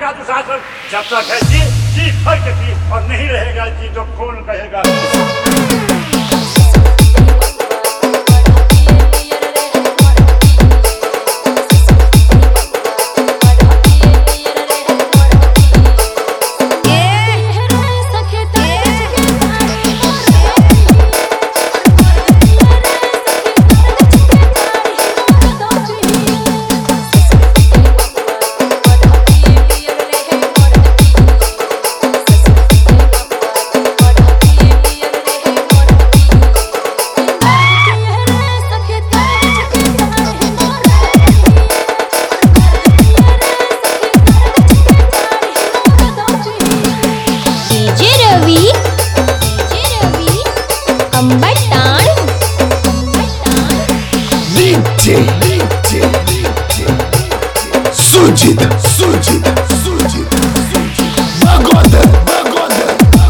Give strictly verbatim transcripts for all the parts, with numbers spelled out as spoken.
रहेगा दुशासन, जब तक है जी जी भर के पी और नहीं रहेगा जी तो कौन कहेगा। Суджит, суджит, суджит, погода, погода,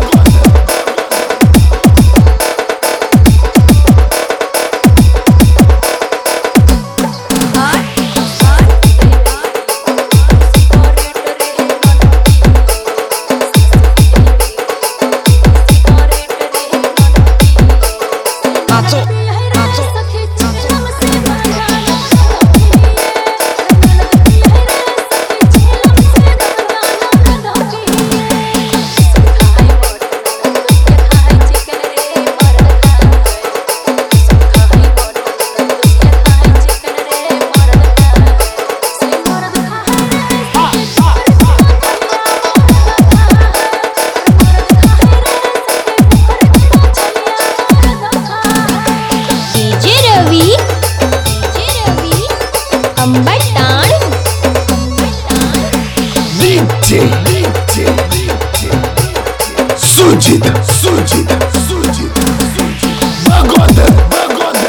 Суджит, суджит, суджит, погода, погода,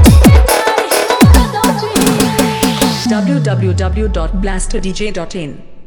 w w w dot blaster d j dot in